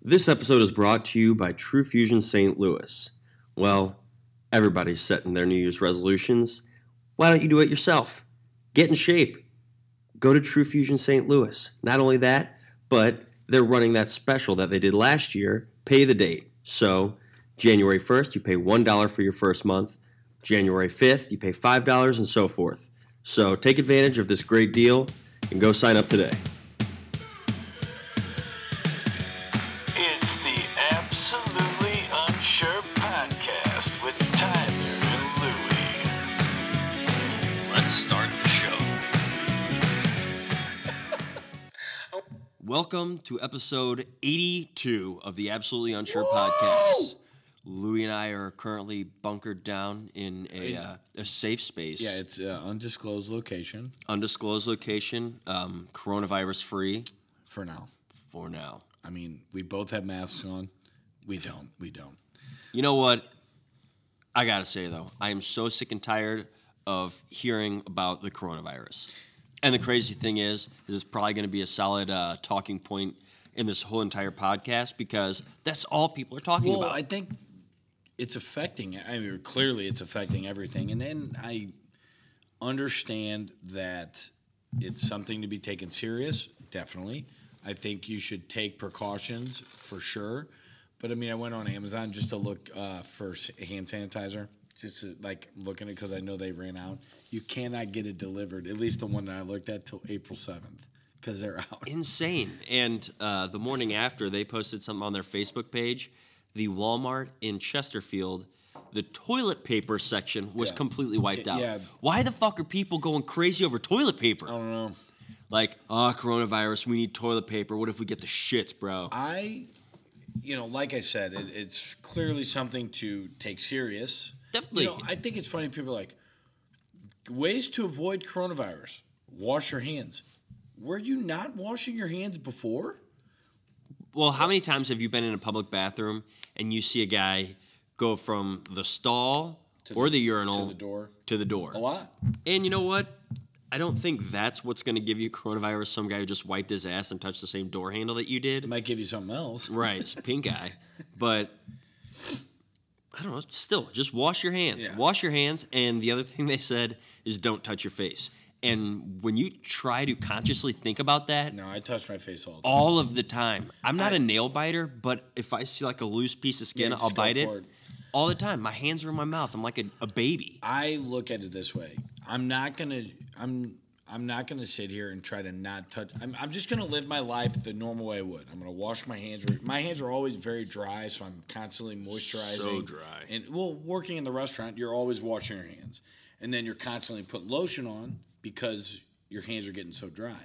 This episode is brought to you by True Fusion St. Louis. Well, everybody's setting their New Year's resolutions. Why don't you do it yourself? Get in shape. Go to True Fusion St. Louis. Not only that, but they're running that special that they did last year, Pay the Date. So, January 1st, you pay $1 for your first month. January 5th, you pay $5 and so forth. So, take advantage of this great deal and go sign up today. It's the Absolutely Unsure Podcast with Tyler and Louie. Let's start the show. Welcome to episode 82 of the Absolutely Unsure Podcast. Louie and I are currently bunkered down in a safe space. Yeah, it's an undisclosed location. Undisclosed location, coronavirus free. For now. For now. I mean, we both have masks on. We don't. You know what? I gotta say, though, I am so sick and tired of hearing about the coronavirus. And the crazy thing is it's probably going to be a solid talking point in this whole entire podcast because that's all people are talking about. Well, I think it's affecting, clearly it's affecting everything. And then I understand that it's something to be taken serious, definitely. I think you should take precautions for sure. But, I mean, I went on Amazon just to look for hand sanitizer, just to, look at it because I know they ran out. You cannot get it delivered, at least the one that I looked at, till April 7th because they're out. Insane. And the morning after, they posted something on their Facebook page. The Walmart in Chesterfield, the toilet paper section was completely wiped out. Yeah. Why the fuck are people going crazy over toilet paper? I don't know. Coronavirus, we need toilet paper. What if we get the shits, bro? Like I said, it's clearly something to take serious. Definitely. I think it's funny. People are like, ways to avoid coronavirus. Wash your hands. Were you not washing your hands before? Well, how many times have you been in a public bathroom and you see a guy go from the stall or the urinal to the door? A lot. And you know what? I don't think that's what's going to give you coronavirus. Some guy who just wiped his ass and touched the same door handle that you did. It might give you something else. Right, it's pink eye. But I don't know. Still, just wash your hands. Yeah. Wash your hands. And the other thing they said is don't touch your face. And when you try to consciously think about that, No, I touch my face all of the time. I'm not a nail biter, but if I see like a loose piece of skin, I'll bite it. All the time. My hands are in my mouth. I'm like a baby. I look at it this way. I'm not gonna sit here and try to not touch. I'm just gonna live my life the normal way I would. I'm gonna wash my hands. My hands are always very dry, so I'm constantly moisturizing. So dry. And working in the restaurant, you're always washing your hands, and then you're constantly putting lotion on because your hands are getting so dry.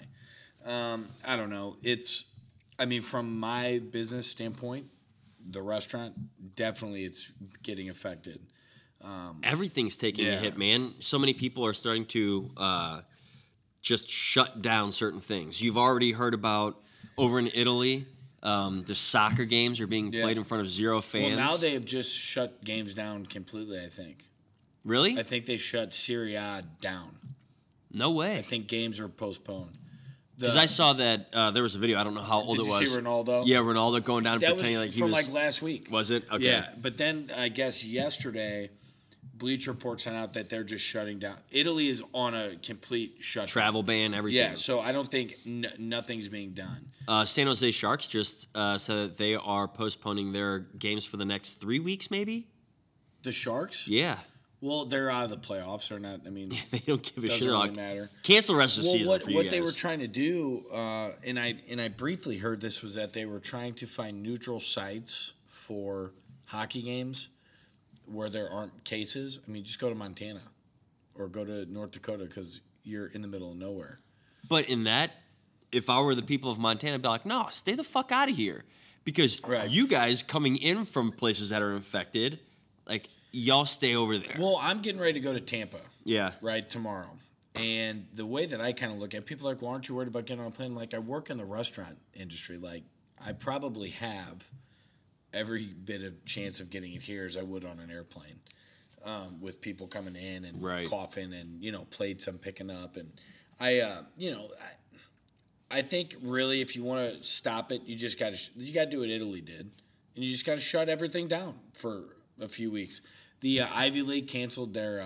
I don't know. From my business standpoint, the restaurant, definitely it's getting affected. Everything's taking a hit, man. So many people are starting to just shut down certain things. You've already heard about over in Italy, the soccer games are being played in front of 0 fans. Well, now they have just shut games down completely, I think. Really? I think they shut Serie A down. No way. I think games are postponed. Because I saw that there was a video. I don't know how old it was. Did you see Ronaldo? Yeah, Ronaldo going down and pretending like he was. That was from last week. Was it? Okay. Yeah, but then I guess yesterday, Bleacher Report sent out that they're just shutting down. Italy is on a complete shutdown. Travel ban, everything. Yeah, so I don't think nothing's being done. San Jose Sharks just said that they are postponing their games for the next 3 weeks, maybe. The Sharks? Yeah. Well, they're out of the playoffs. They're not. I mean, they don't give a shit. Doesn't really matter. Cancel the rest of the season. What they were trying to do, and I briefly heard this, was that they were trying to find neutral sites for hockey games where there aren't cases. I mean, just go to Montana or go to North Dakota because you're in the middle of nowhere. But in that, if I were the people of Montana, I'd be like, no, stay the fuck out of here, because you guys coming in from places that are infected, like. Y'all stay over there. Well, I'm getting ready to go to Tampa. Yeah. Right, tomorrow. And the way that I kind of look at it, people are like, well, aren't you worried about getting on a plane? Like, I work in the restaurant industry. Like, I probably have every bit of chance of getting it here as I would on an airplane, with people coming in and coughing and, plates I'm picking up. And I think really, if you want to stop it, you got to do what Italy did, and you just got to shut everything down for a few weeks. The Ivy League canceled their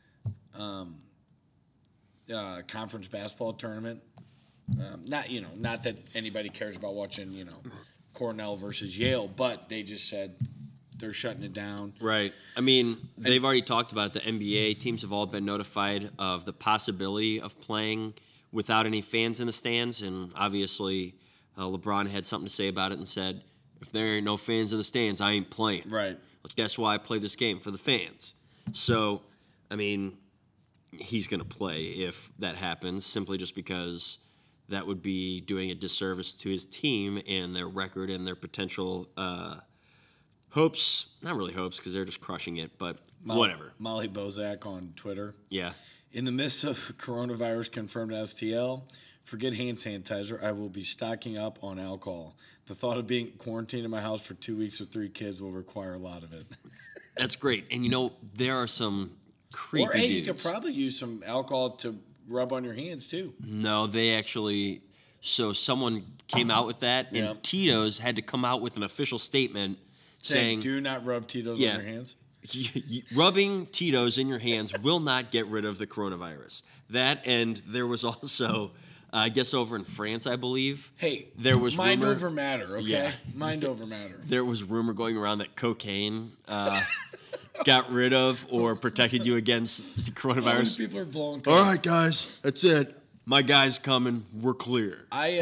conference basketball tournament. Not that anybody cares about watching, Cornell versus Yale, but they just said they're shutting it down. Right. I mean, they've already talked about it. The NBA teams have all been notified of the possibility of playing without any fans in the stands, and obviously LeBron had something to say about it and said, if there ain't no fans in the stands, I ain't playing. Right. That's why I play this game, for the fans. So, I mean, he's going to play if that happens, simply just because that would be doing a disservice to his team and their record and their potential hopes. Not really hopes, because they're just crushing it, but whatever. Molly Bozak on Twitter. Yeah. In the midst of coronavirus confirmed STL, forget hand sanitizer. I will be stocking up on alcohol. The thought of being quarantined in my house for 2 weeks with 3 kids will require a lot of it. That's great. And, there are some creepy Or, hey, dudes. you could probably use some alcohol to rub on your hands, too. No, they actually... So someone came out with that, and Tito's had to come out with an official statement saying... Do not rub Tito's on your hands? Rubbing Tito's in your hands will not get rid of the coronavirus. That, and there was also... I guess over in France, I believe. Hey, there was mind rumor, over matter, okay? Yeah. Mind over matter. There was rumor going around that cocaine got rid of or protected you against the coronavirus. All these people are blowing coke. All right, guys, that's it. My guy's coming. We're clear. Like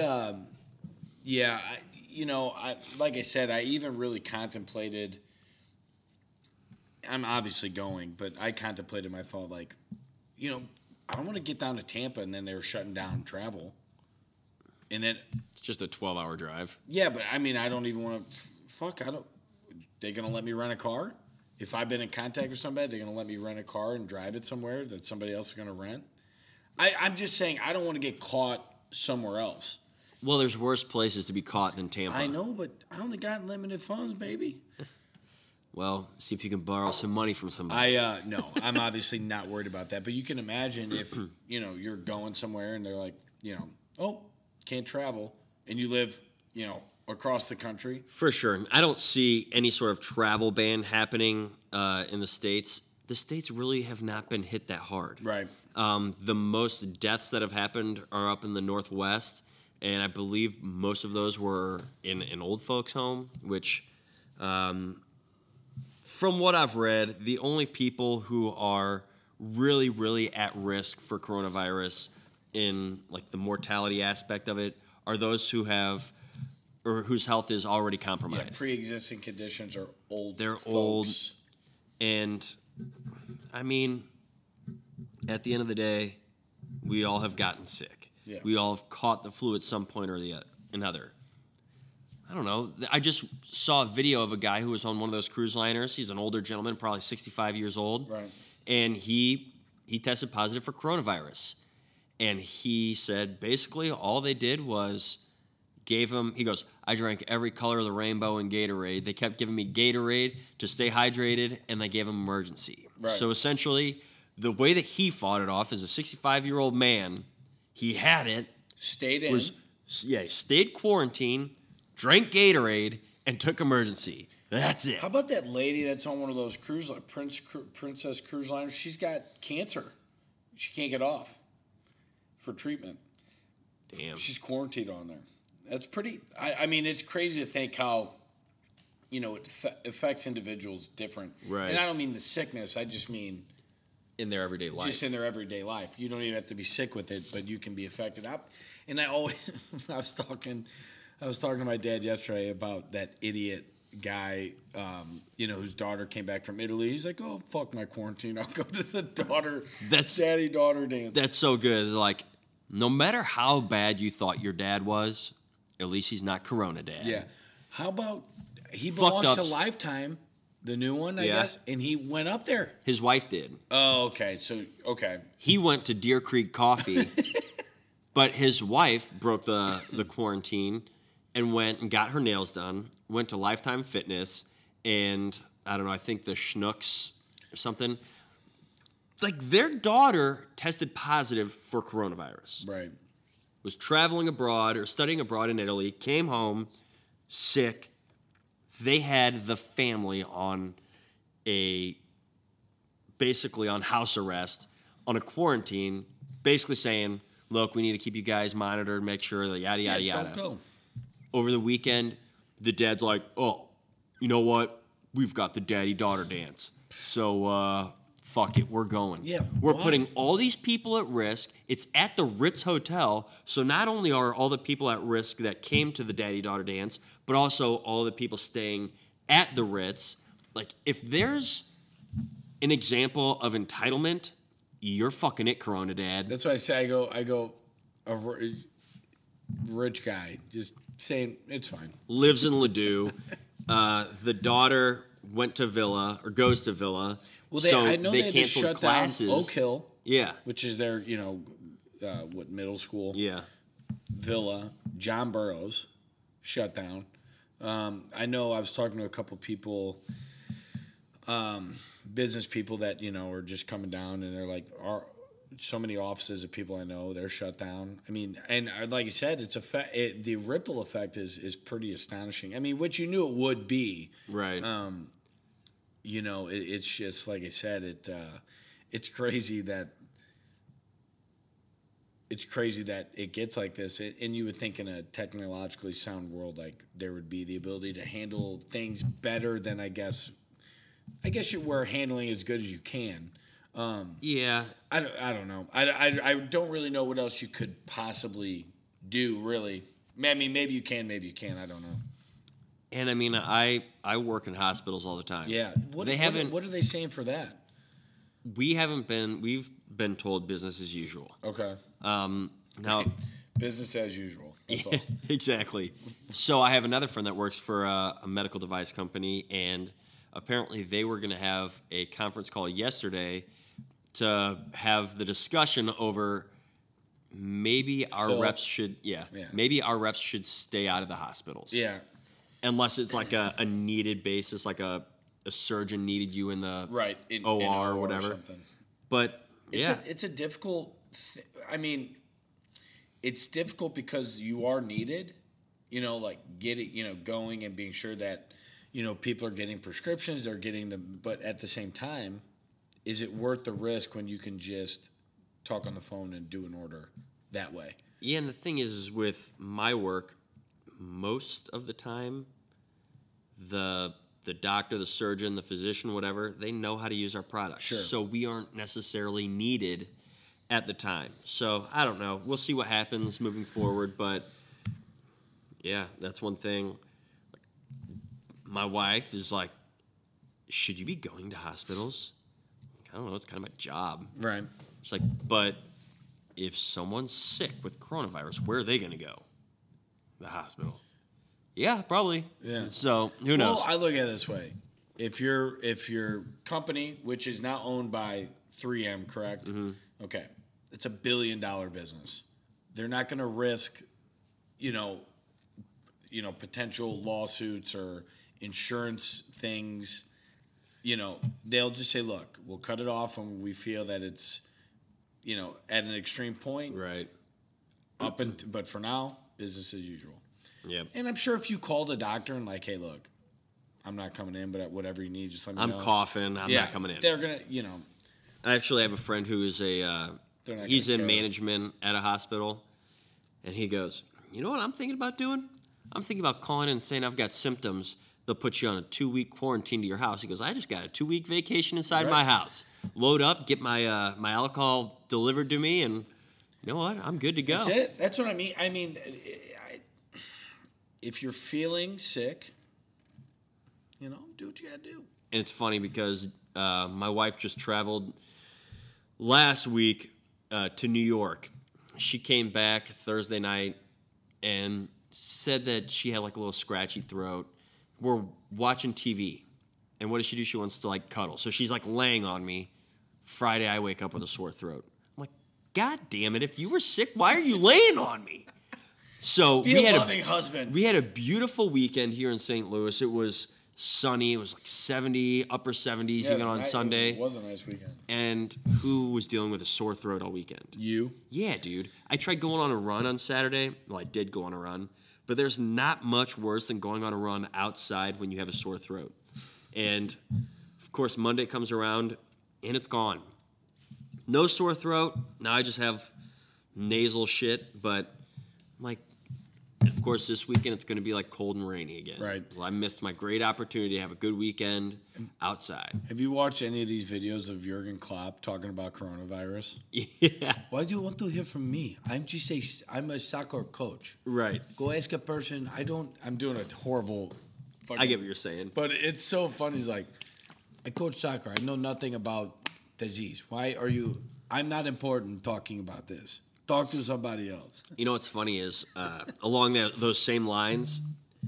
I said, I even really contemplated. I'm obviously going, but I contemplated my thought, I don't want to get down to Tampa and then they were shutting down travel. And then it's just a 12-hour drive. Yeah, but I mean, I don't even want to. They going to let me rent a car? If I've been in contact with somebody, they're going to let me rent a car and drive it somewhere that somebody else is going to rent? I'm just saying, I don't want to get caught somewhere else. Well, there's worse places to be caught than Tampa. I know, but I only got limited funds, baby. Well, see if you can borrow some money from somebody. No, I'm obviously not worried about that. But you can imagine if, you're going somewhere and they're like, can't travel, and you live, across the country. For sure. I don't see any sort of travel ban happening in the States. The States really have not been hit that hard. Right. The most deaths that have happened are up in the Northwest, and I believe most of those were in an old folks' home, which... from what I've read, the only people who are really, really at risk for coronavirus in the mortality aspect of it are those who have or whose health is already compromised. Yeah, pre-existing conditions are old. They're folks. old, and I mean, at the end of the day, we all have gotten sick. Yeah. We all have caught the flu at some point or another. I don't know. I just saw a video of a guy who was on one of those cruise liners. He's an older gentleman, probably 65 years old. Right. And he tested positive for coronavirus. And he said basically all they did was he goes, I drank every color of the rainbow in Gatorade. They kept giving me Gatorade to stay hydrated, and they gave him emergency. Right. So essentially, the way that he fought it off as a 65-year-old man, he had it. Stayed in. He stayed quarantined, drank Gatorade, and took emergency. That's it. How about that lady that's on one of those Princess cruise liners? She's got cancer. She can't get off for treatment. Damn. She's quarantined on there. That's pretty... I mean, it's crazy to think how, it affects individuals different. Right. And I don't mean the sickness. I just mean... in their everyday life. Just in their everyday life. You don't even have to be sick with it, but you can be affected. I was talking to my dad yesterday about that idiot guy, whose daughter came back from Italy. He's like, oh, fuck my quarantine. I'll go to the daddy-daughter dance. That's so good. No matter how bad you thought your dad was, at least he's not Corona dad. Yeah. How about he belongs to Lifetime, the new one, I guess, and he went up there. His wife did. Oh, okay. Okay. He went to Deer Creek Coffee, but his wife broke the quarantine and went and got her nails done, went to Lifetime Fitness, and I don't know, I think the Schnucks or something. Their daughter tested positive for coronavirus. Right. was traveling abroad or studying abroad in Italy, came home sick. They had the family on basically on house arrest, on a quarantine, basically saying, look, we need to keep you guys monitored, make sure that yada, yada, yada. Don't go. Over the weekend, the dad's like, oh, you know what? We've got the daddy-daughter dance. So, fuck it, we're going. Yeah, we're why? putting all these people at risk. It's at the Ritz Hotel. So not only are all the people at risk that came to the daddy-daughter dance, but also all the people staying at the Ritz. Like, if there's an example of entitlement, you're fucking it, Corona Dad. That's why I say I go, rich guy just saying it's fine. Lives in Ladue. The daughter went to Villa or goes to Villa. Well, so I know they had to canceled shut classes. down Oak Hill, Yeah. which is their middle school. Yeah. Villa. John Burroughs shut down. I know I was talking to a couple people, business people that are just coming down, and they're like, so many offices of people I know, they're shut down. I mean, and like you said, the ripple effect is pretty astonishing. I mean, what you knew it would be, Right. It's just like I said, it's crazy that it gets like this. And you would think in a technologically sound world, like there would be the ability to handle things better than I guess we're handling as good as you can. Yeah. I don't know. I don't really know what else you could possibly do, really. I mean, maybe you can, maybe you can't. I don't know. And I mean, I work in hospitals all the time. Yeah. What are they saying for that? We've been told business as usual. Okay. Now, business as usual. That's all. Exactly. So I have another friend that works for a medical device company, and apparently they were going to have a conference call yesterday to have the discussion over maybe our reps should stay out of the hospitals. Yeah. Unless it's like a needed basis, like a surgeon needed you in the OR or whatever. Something. But it's a difficult. I mean, it's difficult because you are needed. Like getting going and being sure that people are getting prescriptions, they're getting them. But at the same time, is it worth the risk when you can just talk on the phone and do an order that way? Yeah, and the thing is with my work, most of the time, the doctor, the surgeon, the physician, whatever, they know how to use our product. Sure. So we aren't necessarily needed at the time. So I don't know. We'll see what happens moving forward. But yeah, that's one thing. My wife is like, should you be going to hospitals? I don't know. It's kind of my job. Right. It's like, but if someone's sick with coronavirus, where are they going to go? The hospital. Yeah, probably. Yeah. So who knows? Well, I look at it this way: if your company, which is now owned by 3M, correct? Mm-hmm. Okay, it's $1 billion business. They're not going to risk, potential lawsuits or insurance things. They'll just say, "Look, we'll cut it off when we feel that it's, at an extreme point." Right. But for now, business as usual. Yeah. And I'm sure if you call the doctor and like, hey, look, I'm not coming in, but whatever you need, just let me know. I'm coughing. I'm not coming in. They're gonna, I actually have a friend who is he's in management at a hospital, and he goes, you know what I'm thinking about doing? I'm thinking about calling in and saying I've got symptoms. They'll put you on a 2-week quarantine to your house. He goes, I just got a 2-week vacation inside my house. Load up, get my my alcohol delivered to me, and you know what? I'm good to go. That's it. That's what I mean. I mean, if you're feeling sick, do what you gotta do. And it's funny because my wife just traveled last week to New York. She came back Thursday night and said that she had like a little scratchy throat. We're watching TV. And what does she do? She wants to like cuddle. So she's like laying on me. Friday, I wake up with a sore throat. I'm like, God damn it. If you were sick, why are you laying on me? So Be a loving husband. We had a beautiful weekend here in St. Louis. It was sunny. It was like 70, upper 70s even on Sunday. It was a nice weekend. And who was dealing with a sore throat all weekend? You? Yeah, dude. I tried going on a run on Saturday. Well, I did go on a run. But there's not much worse than going on a run outside when you have a sore throat. And, of course, Monday comes around, and it's gone. No sore throat. Now I just have nasal shit. But, like, of course, this weekend it's going to be, like, cold and rainy again. Right. Well, I missed my great opportunity to have a good weekend outside. Have you watched any of these videos of Jurgen Klopp talking about coronavirus? Yeah. Why do you want to hear from me? I'm a soccer coach. Right. Go ask a person. I'm doing a horrible. I get what you're saying. But it's so funny. He's like, I coach soccer. I know nothing about disease. Why are you? I'm not important talking about this. Talk to somebody else. You know what's funny is along those same lines,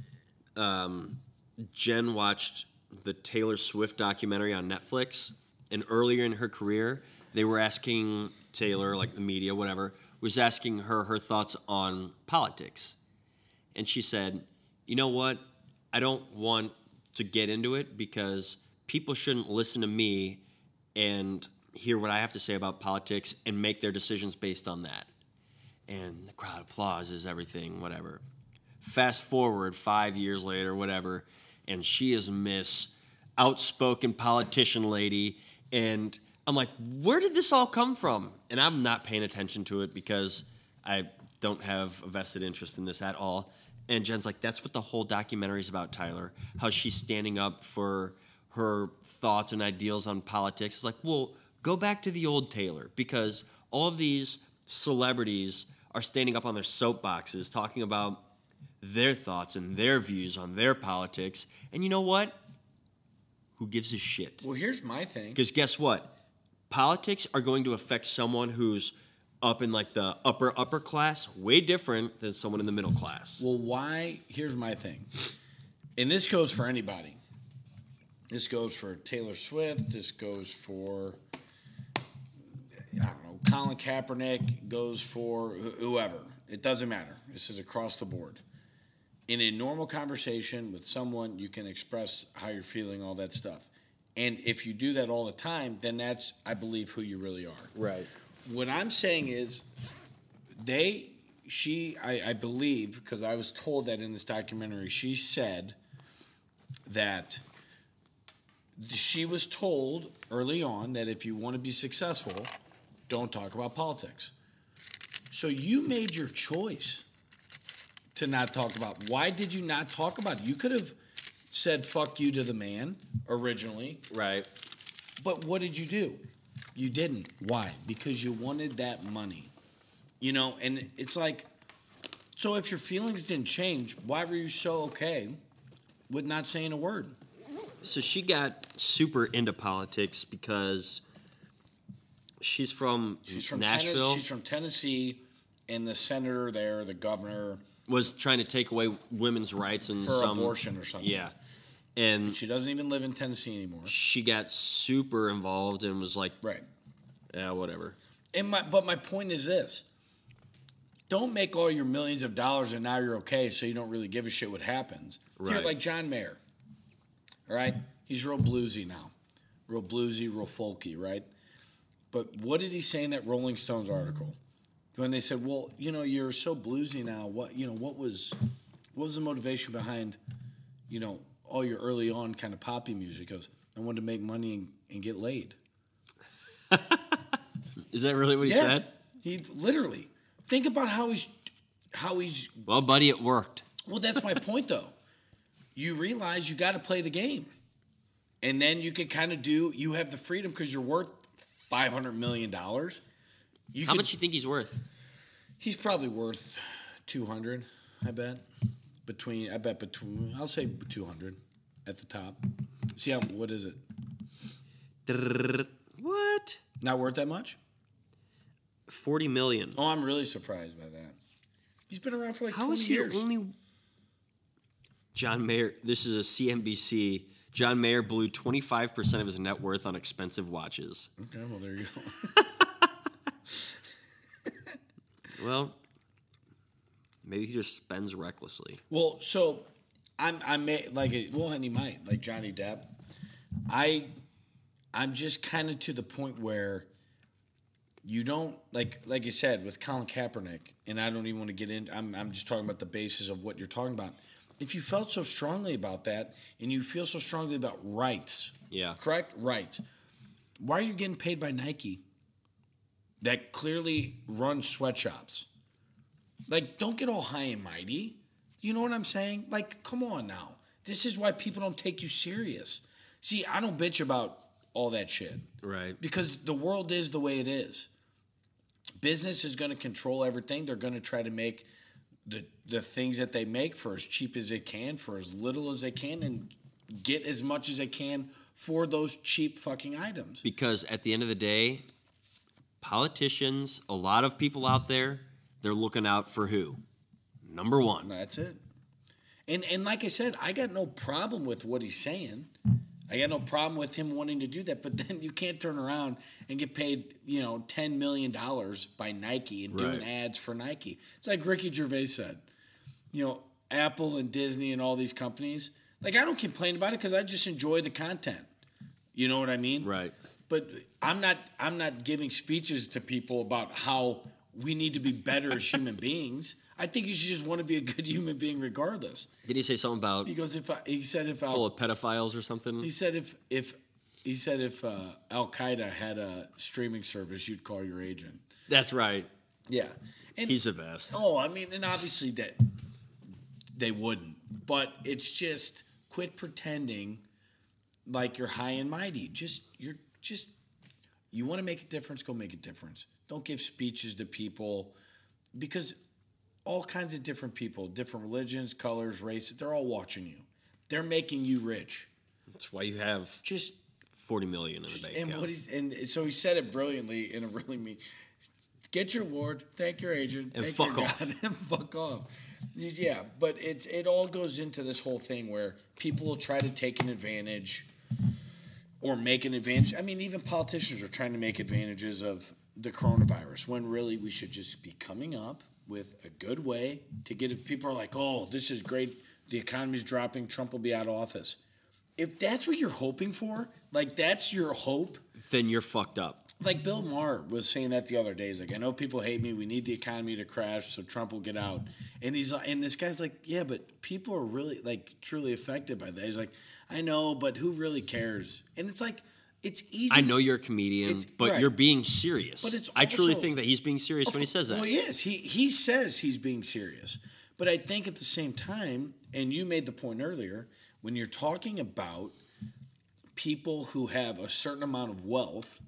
Jen watched the Taylor Swift documentary on Netflix, and earlier in her career, they were asking Taylor, like the media, whatever, was asking her thoughts on politics. And she said, you know what? I don't want to get into it because people shouldn't listen to me and hear what I have to say about politics and make their decisions based on that. And the crowd applauses everything, whatever. Fast forward 5 years later, whatever, and she is Miss Outspoken Politician Lady. And I'm like, where did this all come from? And I'm not paying attention to it because I don't have a vested interest in this at all. And Jen's like, that's what the whole documentary is about, Tyler. How she's standing up for her thoughts and ideals on politics. It's like, well, go back to the old Taylor, because all of these celebrities are standing up on their soapboxes talking about their thoughts and their views on their politics. And you know what? Who gives a shit? Well, here's my thing. Because guess what? Politics are going to affect someone who's up in like the upper class way different than someone in the middle class. Well, why? Here's my thing. And this goes for anybody. This goes for Taylor Swift. This goes for, I don't know, Colin Kaepernick. Goes for whoever. It doesn't matter. This is across the board. In a normal conversation with someone, you can express how you're feeling, all that stuff. And if you do that all the time, then that's, I believe, who you really are. Right. What I'm saying is, I believe, because I was told that in this documentary, she said that she was told early on that if you want to be successful, don't talk about politics. So you made your choice to not talk about. Why did you not talk about it? You could have said fuck you to the man originally. Right. But what did you do? You didn't. Why? Because you wanted that money. You know, and it's like, so if your feelings didn't change, why were you so okay with not saying a word? So she got super into politics because she's from Nashville. She's from Tennessee, and the senator there, the governor, was trying to take away women's rights and for abortion or something. Yeah. And she doesn't even live in Tennessee anymore. She got super involved and was like, right. Yeah, whatever. But my point is this. Don't make all your millions of dollars and now you're okay, so you don't really give a shit what happens. Right. You're like John Mayer. All right? He's real bluesy now. Real bluesy, real folky, right? But what did he say in that Rolling Stones article? When they said, well, you know, you're so bluesy now, what was the motivation behind, you know, all your early on kind of poppy music? He goes, I wanted to make money and get laid. Is that really what he said? He literally. Think about how he's. Well, buddy, it worked. Well, that's my point, though. You realize you got to play the game, and then you can kind of you have the freedom because you're worth $500 million. How much do you think he's worth? He's probably worth 200. I bet between. I'll say 200 at the top. See what is it? What? Not worth that much? 40 million. Oh, I'm really surprised by that. He's been around for like 20 years. How is he only... John Mayer, this is a CNBC. John Mayer blew 25% of his net worth on expensive watches. Okay, well, there you go. Well, maybe he just spends recklessly. Well, so and he might, like Johnny Depp. I'm just kind of to the point where you don't, like you said, with Colin Kaepernick, and I don't even want to get in, I'm just talking about the basis of what you're talking about. If you felt so strongly about that, and you feel so strongly about rights, correct? Rights. Why are you getting paid by Nike that clearly runs sweatshops? Like, don't get all high and mighty. You know what I'm saying? Like, come on now. This is why people don't take you serious. See, I don't bitch about all that shit. Right. Because the world is the way it is. Business is going to control everything. They're going to try to make the things that they make for as cheap as they can, for as little as they can, and get as much as they can for those cheap fucking items. Because at the end of the day, politicians, a lot of people out there, they're looking out for who? Number one. That's it. And like I said, I got no problem with what he's saying. I got no problem with him wanting to do that, but then you can't turn around and get paid, $10 million by Nike and doing ads for Nike. It's like Ricky Gervais said, Apple and Disney and all these companies. Like, I don't complain about it because I just enjoy the content. You know what I mean? Right. But I'm not giving speeches to people about how we need to be better as human beings. I think you should just want to be a good human being regardless. Did he say something about? He goes, full of pedophiles or something. He said if Al Qaeda had a streaming service, you'd call your agent. That's right. Yeah, and he's the best. Oh, I mean, and obviously that they wouldn't, but it's just quit pretending like you're high and mighty. You want to make a difference, go make a difference. Don't give speeches to people because all kinds of different people, different religions, colors, races, they're all watching you. They're making you rich. That's why you have just $40 million in the bank account. And so he said it brilliantly in a really mean. Get your award, thank your agent, and thank fuck your off. God, and fuck off. Yeah, but it all goes into this whole thing where people will try to take an advantage or make an advantage. I mean, even politicians are trying to make advantages of the coronavirus when really we should just be coming up with a good way to get, if people are like, oh, this is great, the economy's dropping, Trump will be out of office. If that's what you're hoping for, like that's your hope, then you're fucked up. Like Bill Maher was saying that the other day. He's like, I know people hate me. We need the economy to crash so Trump will get out. And he's like, and this guy's like, yeah, but people are really like truly affected by that. He's like, I know, but who really cares? And it's like, it's easy. I know you're a comedian, but right. You're being serious. But it's I truly think that he's being serious when he says that. Well, he is. He says he's being serious. But I think at the same time, and you made the point earlier, when you're talking about people who have a certain amount of wealth,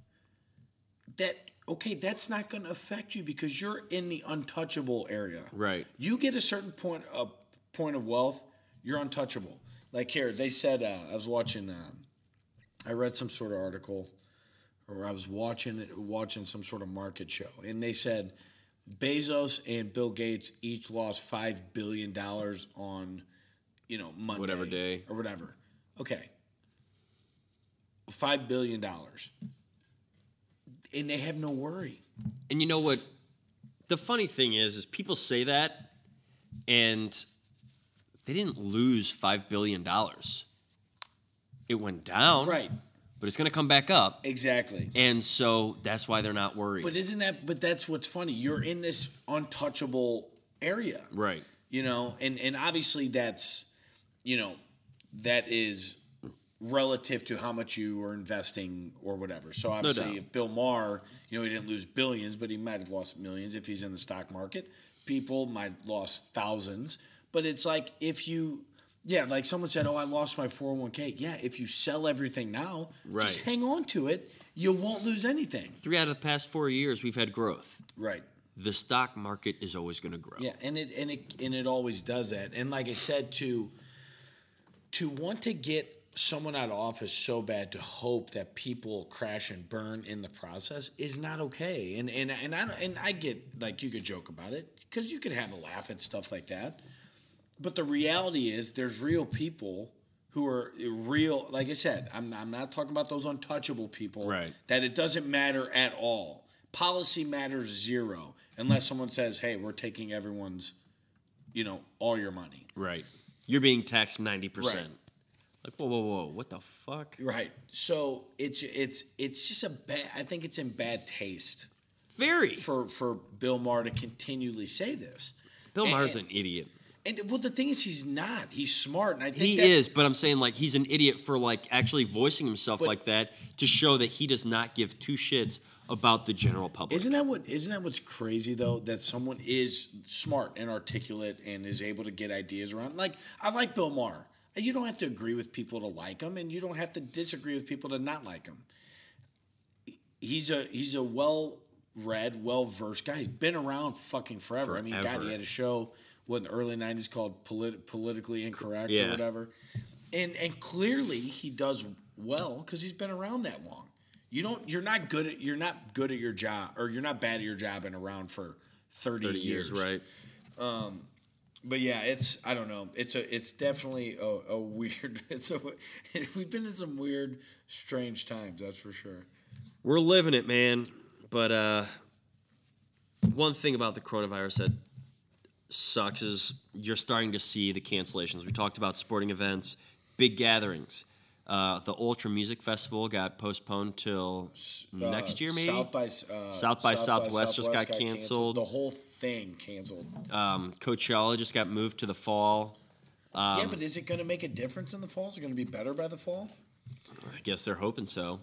that's not going to affect you because you're in the untouchable area. Right. You get a certain point of wealth, you're untouchable. Like here, they said, I was watching, I read some sort of article, or I was watching some sort of market show, and they said Bezos and Bill Gates each lost $5 billion on, Monday. Whatever day. Or whatever. Okay. $5 billion. And they have no worry. And you know what? The funny thing is people say that, and they didn't lose $5 billion. It went down. Right. But it's going to come back up. Exactly. And so that's why they're not worried. But that's what's funny. You're in this untouchable area. Right. And obviously that's, that is relative to how much you are investing or whatever. So obviously if Bill Maher, he didn't lose billions, but he might have lost millions if he's in the stock market. People might have lost thousands. But it's like like someone said, oh, I lost my 401k. Yeah, if you sell everything now, right. Just hang on to it. You won't lose anything. 3 out of the past 4 years, we've had growth. Right. The stock market is always going to grow. Yeah, and it always does that. And like I said, to want to get someone out of office so bad to hope that people crash and burn in the process is not okay. And I get, like, you could joke about it because you could have a laugh at stuff like that. But the reality is there's real people who are real. Like I said, I'm not talking about those untouchable people. Right. That it doesn't matter at all. Policy matters zero unless someone says, hey, we're taking everyone's, all your money. Right. You're being taxed 90%. Right. Like, whoa, what the fuck? Right. So it's just I think it's in bad taste Very. for Bill Maher to continually say this. Bill Maher's an idiot. And well, the thing is, he's not. He's smart, and I think He is, but I'm saying like he's an idiot for like actually voicing himself like that to show that he does not give two shits about the general public. Isn't that what's crazy though? That someone is smart and articulate and is able to get ideas around. Like I like Bill Maher. You don't have to agree with people to like him, and you don't have to disagree with people to not like him. He's a well-read, well-versed guy. He's been around fucking forever. I mean, God, he had a show in the early 90s called Politically Incorrect or whatever. And clearly he does well because he's been around that long. You're not good at your job, or you're not bad at your job and around for 30 years. Right. But yeah, I don't know. It's definitely a weird. We've been in some weird, strange times. That's for sure. We're living it, man. But one thing about the coronavirus that sucks is you're starting to see the cancellations. We talked about sporting events, big gatherings. The Ultra Music Festival got postponed till next year, maybe. South by Southwest just got canceled. The whole thing canceled. Coachella just got moved to the fall. Yeah, but is it going to make a difference in the fall? Is it going to be better by the fall? I guess they're hoping so.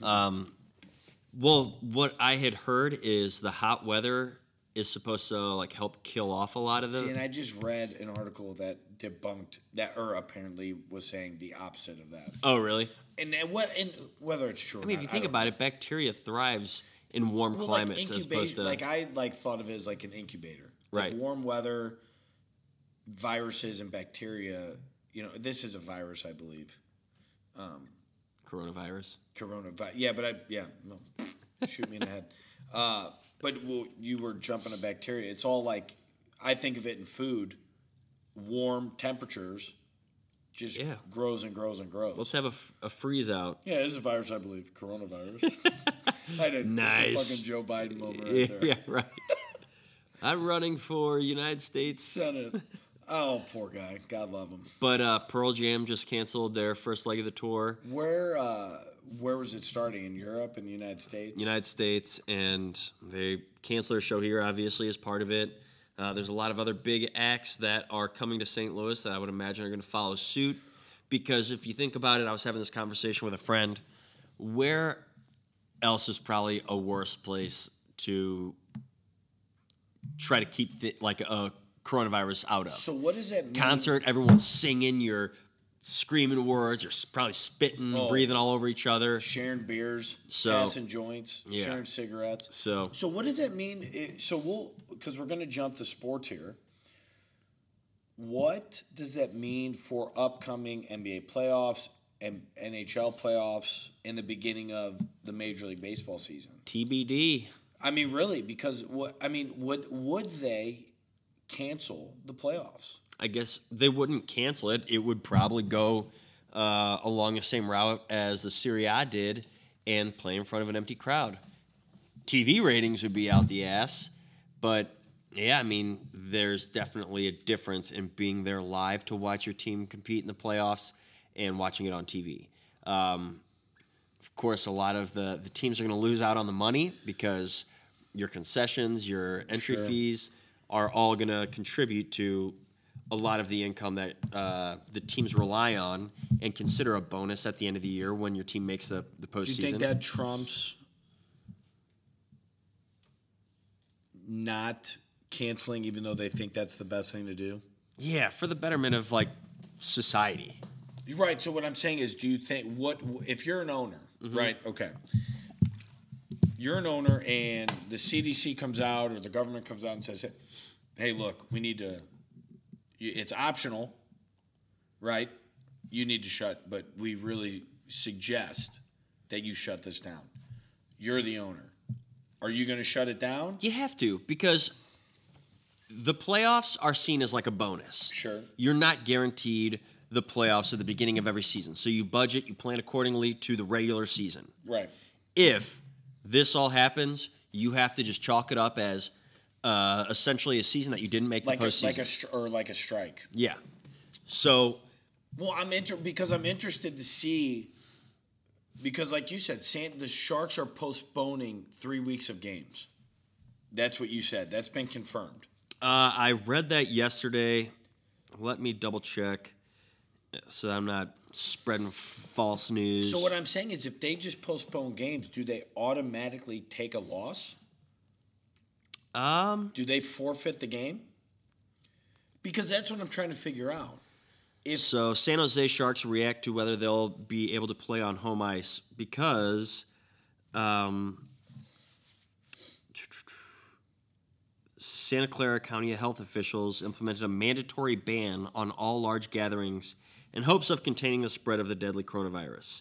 Well, what I had heard is the hot weather is supposed to like help kill off a lot of them. See, and I just read an article that debunked that, or apparently was saying the opposite of that. Oh, really? And whether it's true. I mean, if you think about it, bacteria thrives in warm climates as opposed to I thought of it as like an incubator. Right. Like warm weather, viruses and bacteria. This is a virus, I believe. Coronavirus. Yeah, but shoot me in the head. But you were jumping to bacteria. It's all like, I think of it in food, warm temperatures, just grows and grows and grows. Let's have a freeze out. Yeah, it is a virus, I believe, coronavirus. Nice. It's a fucking Joe Biden moment right there. Yeah, right. I'm running for United States Senate. Oh, poor guy. God love him. But Pearl Jam just canceled their first leg of the tour. Where was it starting? In Europe, in the United States? United States, and they canceled their show here, obviously, as part of it. There's a lot of other big acts that are coming to St. Louis that I would imagine are going to follow suit. Because if you think about it, I was having this conversation with a friend. Where else is probably a worse place to try to keep a coronavirus out of? So what does that mean? Concert, everyone's singing, you're screaming words, you're probably spitting, breathing all over each other. Sharing beers, passing joints, sharing cigarettes. So what does that mean? Because we're going to jump to sports here. What does that mean for upcoming NBA playoffs and NHL playoffs in the beginning of the Major League Baseball season? TBD. I mean, really, because would they cancel the playoffs? I guess they wouldn't cancel it. It would probably go along the same route as the Serie A did and play in front of an empty crowd. TV ratings would be out the ass, but yeah, I mean, there's definitely a difference in being there live to watch your team compete in the playoffs and watching it on TV. Of course, a lot of the teams are going to lose out on the money because your concessions, your entry fees are all going to contribute to a lot of the income that the teams rely on and consider a bonus at the end of the year when your team makes the postseason. Do you think that trumps not canceling even though they think that's the best thing to do? Yeah, for the betterment of, society. Right, so what I'm saying is, do you think, if you're an owner, right, okay, you're an owner and the CDC comes out or the government comes out and says, hey, look, we need to, it's optional, right? You need to shut, but we really suggest that you shut this down. You're the owner. Are you going to shut it down? You have to, because the playoffs are seen as like a bonus. Sure. You're not guaranteed the playoffs at the beginning of every season. So you budget, you plan accordingly to the regular season. Right. If this all happens, you have to just chalk it up as essentially a season that you didn't make the postseason. Like a strike. Yeah. So, Well, I'm interested to see, because like you said, the Sharks are postponing 3 weeks of games. That's what you said. That's been confirmed. I read that yesterday. Let me double check so I'm not spreading false news. So what I'm saying is, if they just postpone games, do they automatically take a loss? Do they forfeit the game? Because that's what I'm trying to figure out. So San Jose Sharks react to whether they'll be able to play on home ice because Santa Clara County health officials implemented a mandatory ban on all large gatherings in hopes of containing the spread of the deadly coronavirus.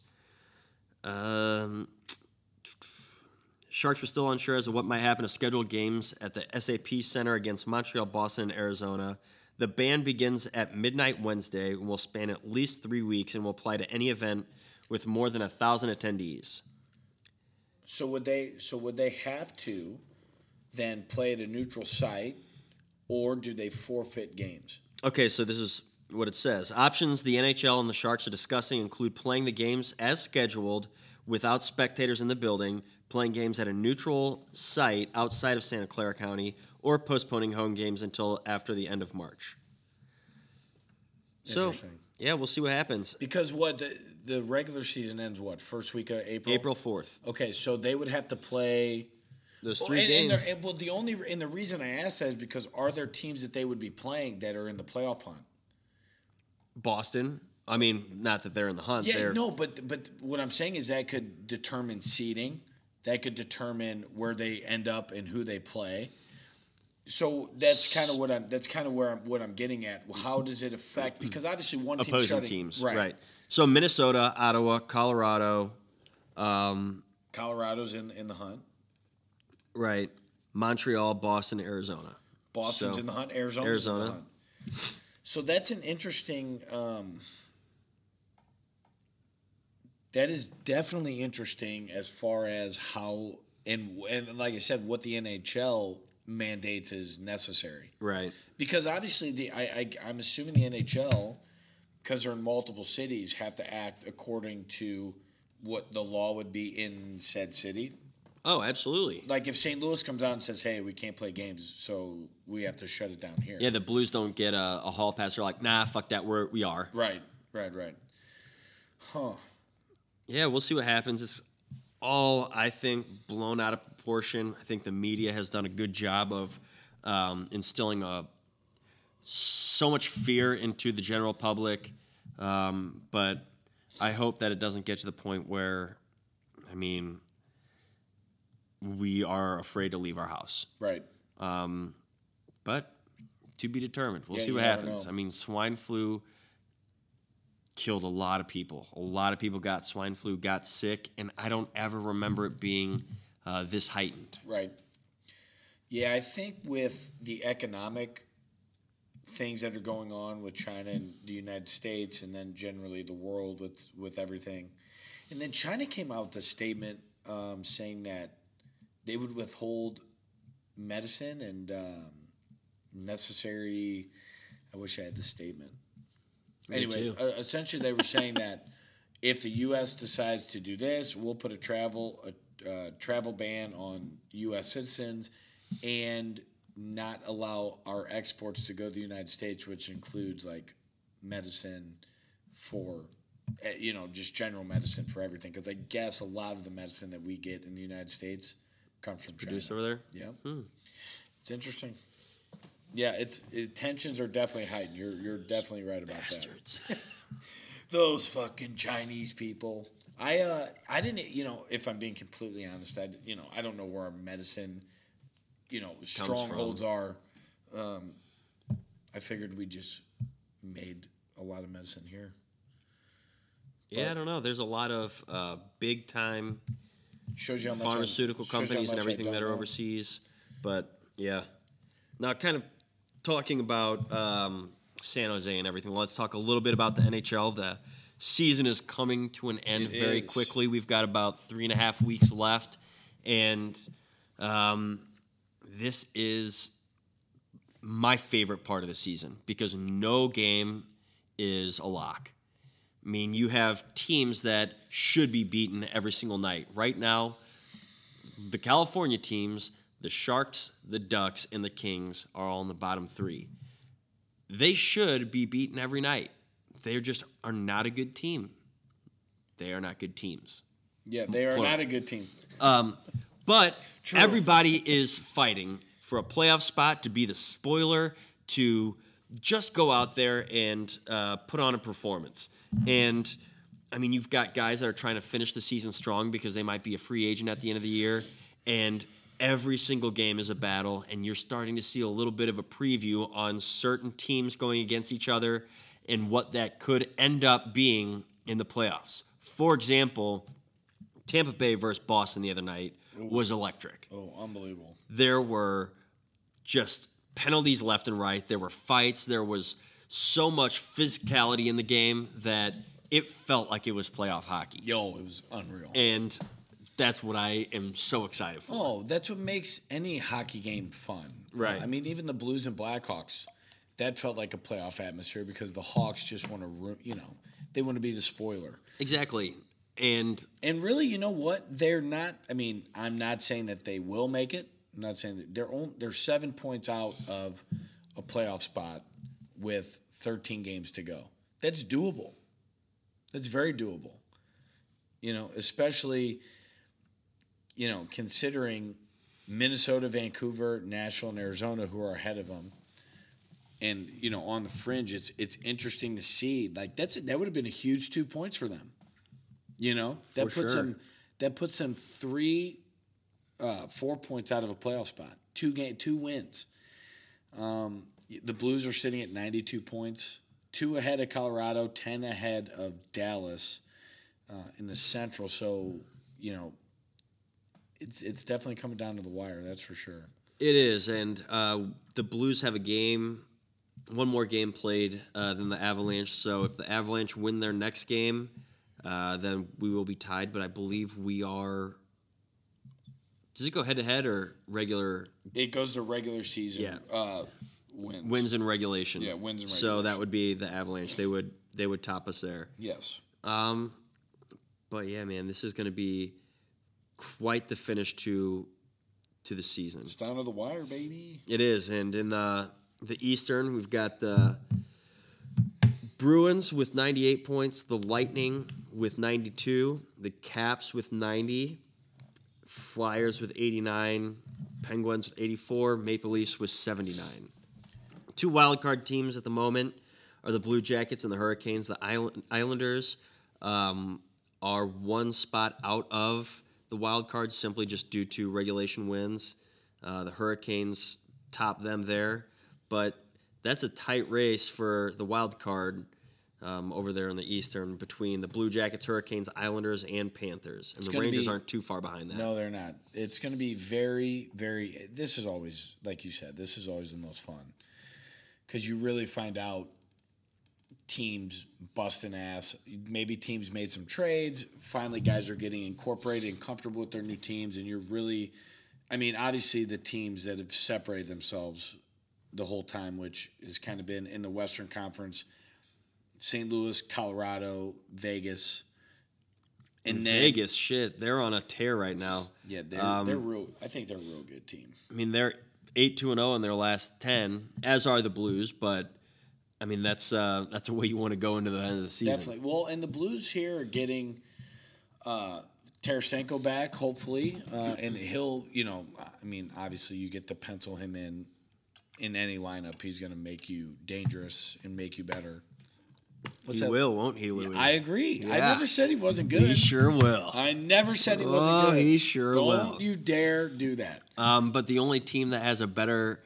Sharks were still unsure as to what might happen to scheduled games at the SAP Center against Montreal, Boston, and Arizona. The ban begins at midnight Wednesday and will span at least 3 weeks and will apply to any event with more than 1,000 attendees. So would they have to then play at a neutral site, or do they forfeit games? Okay, so this is what it says. Options the NHL and the Sharks are discussing include playing the games as scheduled without spectators in the building, playing games at a neutral site outside of Santa Clara County, or postponing home games until after the end of March. So, Interesting. yeah, we'll see what happens. Because the regular season ends first week of April? April 4th. Okay, so they would have to play Those 3 games. The reason I ask that is because are there teams that they would be playing that are in the playoff hunt? Boston. I mean, not that they're in the hunt. Yeah, no, but what I'm saying is that could determine seeding. That could determine where they end up and who they play. So that's kind of what I'm getting at. How does it affect? Because obviously one team opposing teams, right? So Minnesota, Ottawa, Colorado. Colorado's in the hunt. Right. Montreal, Boston, Arizona. Boston's in the hunt. Arizona's in the hunt. So that's an interesting. That is definitely interesting as far as how and like I said, what the NHL mandates is necessary. Right. Because obviously I'm assuming the NHL, because they're in multiple cities, have to act according to what the law would be in said city. Oh, absolutely. Like if St. Louis comes out and says, "Hey, we can't play games, so we have to shut it down here." Yeah, the Blues don't get a hall pass. They're like, nah, fuck that. We are. Right. Huh. Yeah, we'll see what happens. It's all, I think, blown out of proportion. I think the media has done a good job of instilling so much fear into the general public. But I hope that it doesn't get to the point where, we are afraid to leave our house. Right. But to be determined. We'll Yeah, see what you never happens. know. Swine flu killed a lot of people. A lot of people got swine flu, got sick, and I don't ever remember it being this heightened. Right. Yeah, I think with the economic things that are going on with China and the United States, and then generally the world with everything, and then China came out with a statement saying that they would withhold medicine and necessary. I wish I had the statement. Anyway, essentially they were saying that if the U.S. decides to do this, we'll put a travel ban on U.S. citizens and not allow our exports to go to the United States, which includes like medicine for, just general medicine for everything. Because I guess a lot of the medicine that we get in the United States comes from Produced China. over there? Yeah. It's interesting. Yeah, tensions are definitely heightened. You're definitely right about Bastards. that. Those fucking Chinese people. I didn't, if I'm being completely honest, I don't know where our medicine, strongholds are. I figured we just made a lot of medicine here. Yeah, I don't know. There's a lot of big time Shows you how much pharmaceutical companies and everything that are overseas. But yeah. Now, kind of talking about San Jose and everything, let's talk a little bit about the NHL. The season is coming to an end very quickly. We've got about 3.5 weeks left. And this is my favorite part of the season because no game is a lock. I mean, you have teams that should be beaten every single night. Right now, the California teams, the Sharks, the Ducks, and the Kings are all in the bottom three. They should be beaten every night. They just are not a good team. They are not good teams. Yeah, they are not a good team. But everybody is fighting for a playoff spot, to be the spoiler, to just go out there and put on a performance. And, I mean, you've got guys that are trying to finish the season strong because they might be a free agent at the end of the year. And every single game is a battle, and you're starting to see a little bit of a preview on certain teams going against each other and what that could end up being in the playoffs. For example, Tampa Bay versus Boston the other night was electric. Oh, unbelievable. There were just penalties left and right. There were fights. There was so much physicality in the game that it felt like it was playoff hockey. Yo, it was unreal. And that's what I am so excited for. Oh, that's what makes any hockey game fun. Right. I mean, even the Blues and Blackhawks, that felt like a playoff atmosphere because the Hawks just want to, they want to be the spoiler. Exactly. And really, you know what? They're not. I mean, I'm not saying that they will make it. I'm not saying that they're 7 points out of a playoff spot with 13 games to go. That's doable. That's very doable. Especially, considering Minnesota, Vancouver, Nashville, and Arizona, who are ahead of them. And on the fringe, it's interesting to see. Like that would have been a huge 2 points for them. That puts them 4 points out of a playoff spot. 2 wins. The Blues are sitting at 92 points, 2 ahead of Colorado, 10 ahead of Dallas in the Central. So it's definitely coming down to the wire. That's for sure. it is, and the Blues have one more game played than the Avalanche. So if the Avalanche win their next game, then we will be tied. But I believe we are. Does it go head to head or regular? It goes to regular season. Yeah. Wins in regulation. Yeah, wins in regulation. So that would be the Avalanche. They would top us there. Yes. But yeah, man, this is going to be quite the finish to the season. It's down to the wire, baby. It is, and in the Eastern, we've got the Bruins with 98 points, the Lightning with 92, the Caps with 90, Flyers with 89, Penguins with 84, Maple Leafs with 79. 2 wildcard teams at the moment are the Blue Jackets and the Hurricanes. The Islanders are 1 spot out of the wild card simply just due to regulation wins. The Hurricanes top them there, but that's a tight race for the wild card over there in the Eastern between the Blue Jackets, Hurricanes, Islanders, and Panthers. And the Rangers aren't too far behind that. No, they're not. It's going to be very, very – this is always, like you said, this is always the most fun because you really find out teams busting ass. Maybe teams made some trades. Finally, guys are getting incorporated and comfortable with their new teams, and you're really – I mean, obviously the teams that have separated themselves the whole time, which has kind of been in the Western Conference – St. Louis, Colorado, Vegas. And Vegas, shit, they're on a tear right now. Yeah, they're real. I think they're a real good team. I mean, they're 8-0 in their last 10, as are the Blues. But I mean, that's a way you want to go into the end of the season. Definitely. Well, and the Blues here are getting Tarasenko back, hopefully, and he'll. I mean, obviously, you get to pencil him in any lineup. He's going to make you dangerous and make you better. He will, won't he, Louis? I agree. Yeah. I never said he wasn't good. He sure will. I never said he wasn't good. He sure will. Don't you dare do that. But the only team that has a better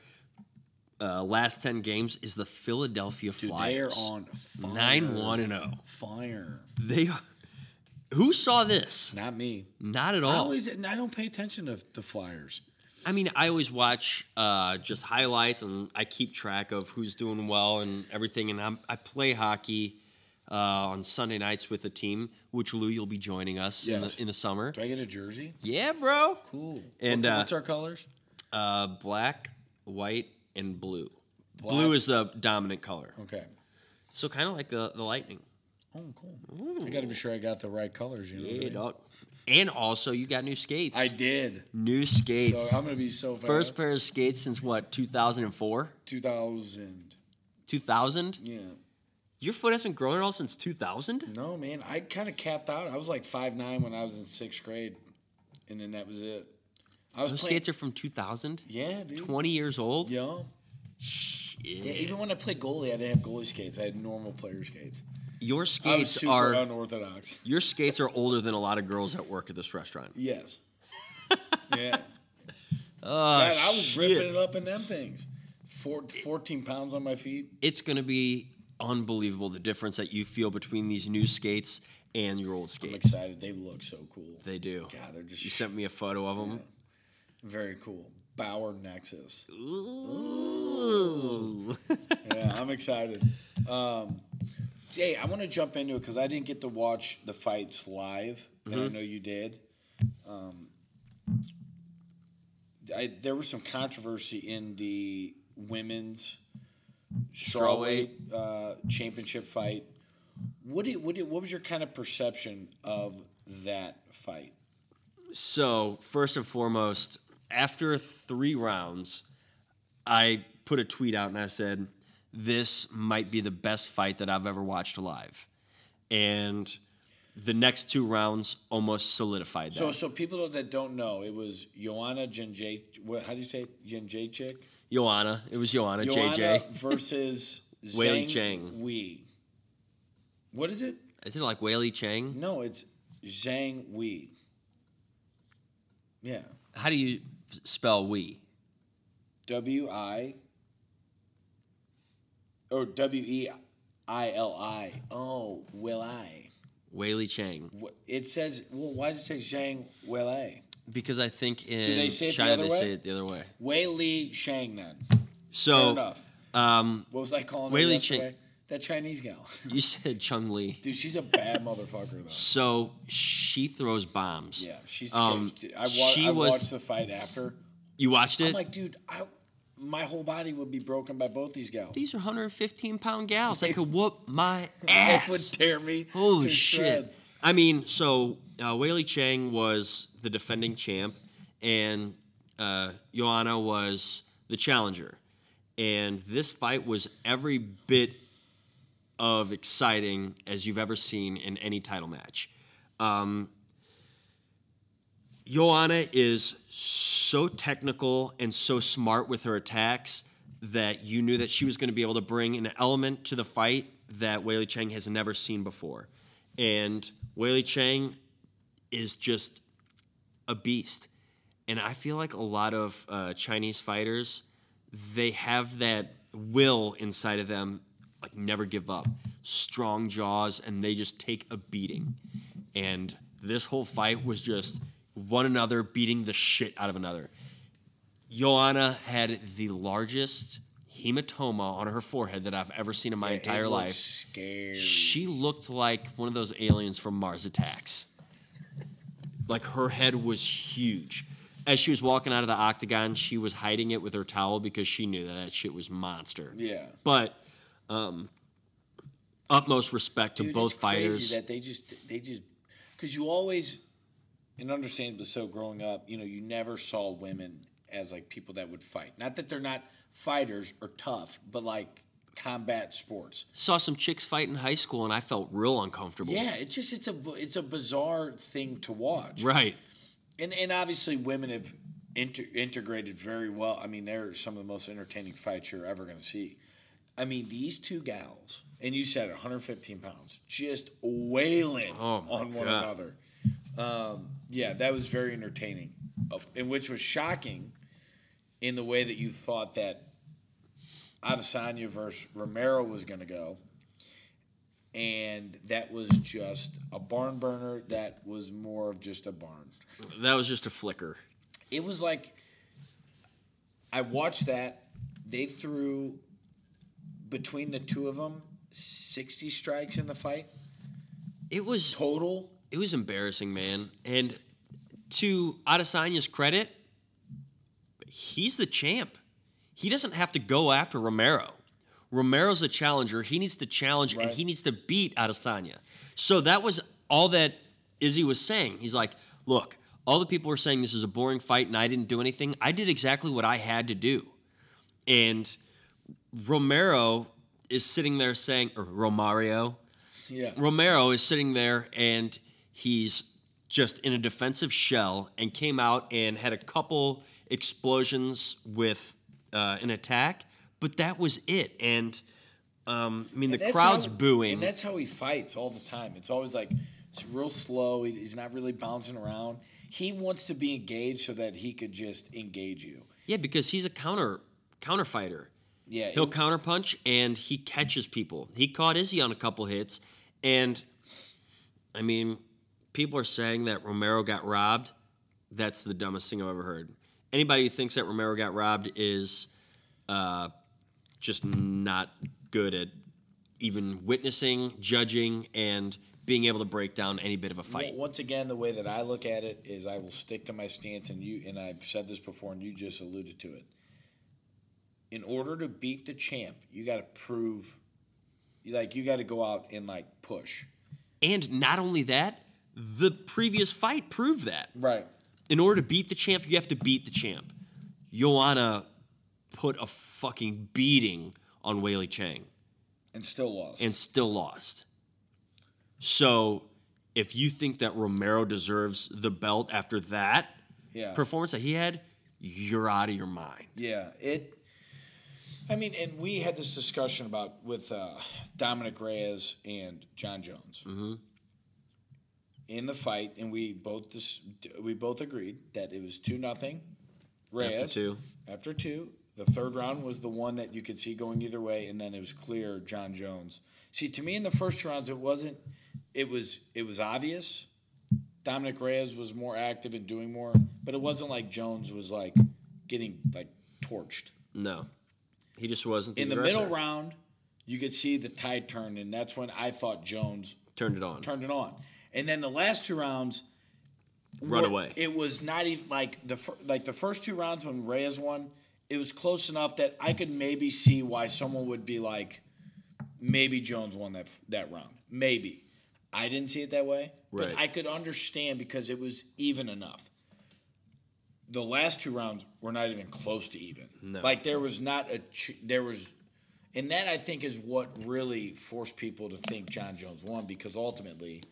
last 10 games is the Philadelphia Flyers. They are on fire. 9-1-0. Fire. They are. Who saw this? Not me. Not at all. I don't pay attention to the Flyers. I mean, I always watch just highlights, and I keep track of who's doing well and everything. And I play hockey on Sunday nights with a team, which, Lou, you'll be joining us in the summer. Do I get a jersey? Yeah, bro. Cool. And what's our colors? Black, white, and blue. Blue is the dominant color. Okay. So kind of like the Lightning. Oh, cool. I got to be sure I got the right colors. You know what I mean? Dog. And also, you got new skates. I did. New skates. So I'm going to be so fast. First pair of skates since what, 2004? 2000. 2000? Yeah. Your foot hasn't grown at all since 2000? No, man. I kind of capped out. I was like 5'9" when I was in 6th grade. And then that was it. Those skates are from 2000? Yeah, dude. 20 years old? Yeah. Shit. Yeah, even when I played goalie, I didn't have goalie skates. I had normal player skates. Your I was skates super unorthodox. Your skates are older than a lot of girls that work at this restaurant. Yes. Yeah. Oh, God, I was shit. ripping it up in them things. 14 pounds on my feet. It's going to be unbelievable the difference that you feel between these new skates and your old I'm skates. excited. They look so cool. They do. God, they're just You sent me a photo of them. very cool. Bauer Nexus. Ooh. Yeah, I'm excited. Hey, I want to jump into it because I didn't get to watch the fights live, and I know you did. There was some controversy in the women's strawweight championship fight. What was your kind of perception of that fight? So, first and foremost, after 3 rounds, I put a tweet out and I said, this might be the best fight that I've ever watched live. And the next 2 rounds almost solidified that. So people that don't know, it was Joanna Jędrzejczyk. How do you say it? Jędrzejczyk? Joanna. It was Joanna, Joanna JJ. versus Weili Zhang Chang. Wei. What is it? Is it like Weili Chang? No, it's Zhang Wei. Yeah. How do you spell we? W-I or W-E-I-L-I. Oh, will I? Weili Chang. It says, well, why does it say Zhang Weili? Because I think in Do they say it the China other they way? say it the other way. Wei Li Shang then. So, Fair enough. What was I calling her Weili yesterday? Chang. That Chinese gal. You said Chung Li. Dude, she's a bad motherfucker, though. So she throws bombs. Yeah, she's she I was- watched the fight after. You watched it? I'm like, dude, my whole body would be broken by both these gals. These are 115-pound gals. They could whoop my It would ass. tear me Holy to shit. shreds. I mean, so Weili Chang was the defending champ, and Joanna was the challenger. And this fight was every bit of exciting as you've ever seen in any title match. Joanna is so technical and so smart with her attacks that you knew that she was going to be able to bring an element to the fight that Weili Chang has never seen before. And Weili Chang is just a beast. And I feel like a lot of Chinese fighters, they have that will inside of them, like never give up, strong jaws, and they just take a beating. And this whole fight was just one another beating the shit out of another. Joanna had the largest hematoma on her forehead that I've ever seen in my entire life. Scary. She looked like one of those aliens from Mars Attacks. Like her head was huge. As she was walking out of the octagon, she was hiding it with her towel because she knew that shit was monster. Yeah. But utmost respect to Dude, both it's crazy fighters. that they just because you always, and understandably so, growing up, you never saw women as like people that would fight. Not that they're not fighters or tough, but like combat sports. Saw some chicks fight in high school, and I felt real uncomfortable. Yeah, it's a bizarre thing to watch. Right. And obviously women have integrated very well. I mean, they're some of the most entertaining fights you're ever going to see. I mean, these two gals, and you said it, 115 pounds, just wailing on one another. Yeah, that was very entertaining, and which was shocking in the way that you thought that Adesanya versus Romero was going to go. And that was just a barn burner. That was more of just a barn. That was just a flicker. It was like, I watched that. They threw, between the two of them, 60 strikes in the fight. It was Total. It was embarrassing, man. And to Adesanya's credit, he's the champ. He doesn't have to go after Romero. Romero's a challenger. He needs to challenge, and he needs to beat Adesanya. So that was all that Izzy was saying. He's like, look, all the people were saying this is a boring fight and I didn't do anything. I did exactly what I had to do. And Romero is sitting there saying, or Romario. Yeah. Romero is sitting there and he's just in a defensive shell and came out and had a couple explosions with an attack, but that was it. And the crowd's booing. And that's how he fights all the time. It's always like, it's real slow. He's not really bouncing around. He wants to be engaged so that he could just engage you. Yeah, because he's a counter fighter. Yeah. He'll counterpunch and he catches people. He caught Izzy on a couple hits. And, I mean, people are saying that Romero got robbed. That's the dumbest thing I've ever heard. Anybody who thinks that Romero got robbed is just not good at even witnessing, judging, and being able to break down any bit of a fight. Once again, the way that I look at it is I will stick to my stance, and I've said this before, and you just alluded to it. In order to beat the champ, you got to prove, you got to go out and push. And not only that, the previous fight proved that. Right. In order to beat the champ, you have to beat the champ. Joanna put a fucking beating on Weili Chang. And still lost. So, if you think that Romero deserves the belt after that performance that he had, you're out of your mind. Yeah, and we had this discussion with Dominic Reyes and John Jones in the fight, and we both agreed that it was 2-0 Reyes after two. The third round was the one that you could see going either way, and then it was clear John Jones. See, to me, in the first 2 rounds, it wasn't. It was obvious. Dominic Reyes was more active and doing more, but it wasn't like Jones was getting torched. No, he just wasn't. In the middle round, you could see the tide turn, and that's when I thought Jones turned it on. And then the last 2 rounds, run away. It was not even the first 2 rounds when Reyes won. It was close enough that I could maybe see why someone would be like, maybe Jones won that round. Maybe. I didn't see it that way. But I could understand because it was even enough. The last 2 rounds were not even close to even. No. There was not there was, and that I think is what really forced people to think John Jones won, because ultimately,